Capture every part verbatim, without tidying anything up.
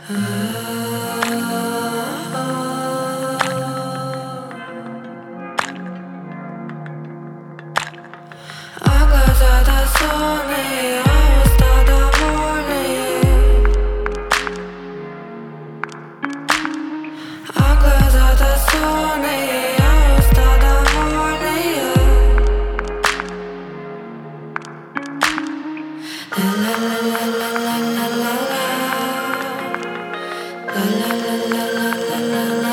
А глаза-то сонные, а уста довольные. А глаза-то сонные, а уста довольные. Ла-ла-ла-ла-ла-ла-ла-ла. Ла-ла-ла-ла-ла-ла-ла-ла.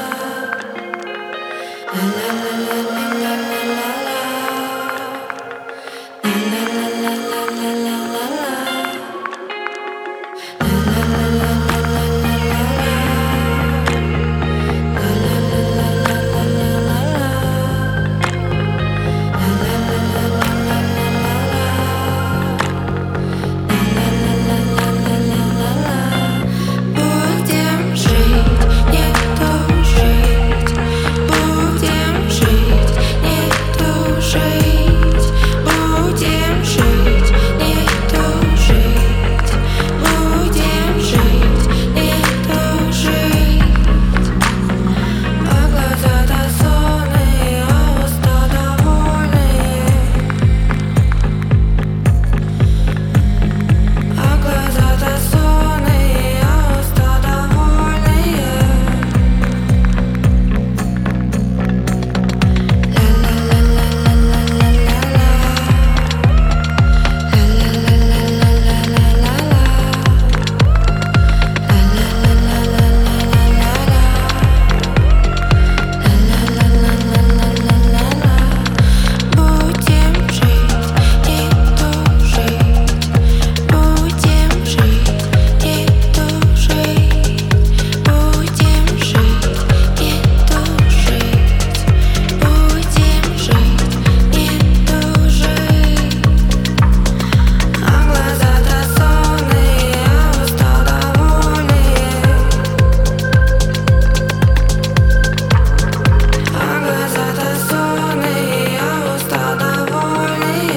Будем жить, не тужить. Будем жить, не тужить. Будем жить, не тужить. Будем жить, не тужить. А глаза-то сонные, а уста довольные. А глаза-то сонные, а уста довольные. Будем жить, не тужить. Будем жить, не тужить. Будем жить, не тужить. Будем жить, не тужить. А глаза-то сонные, а уста довольные. А глаза-то сонные, а уста довольные.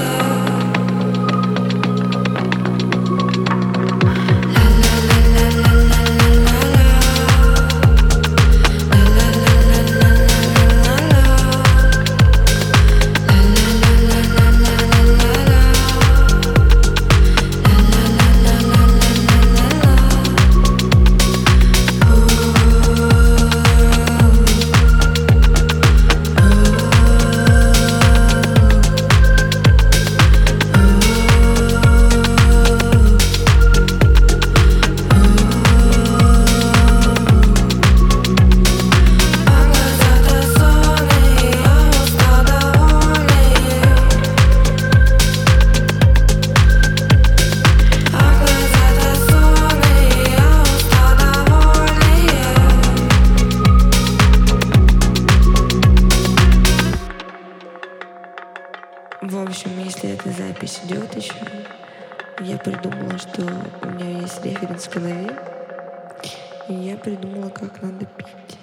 А глаза-то сонные, а уста довольные. А глаза-то сонные, а уста довольные. В общем, если эта запись идет еще, я придумала, что у меня есть референс в голове, и я придумала, как надо пить.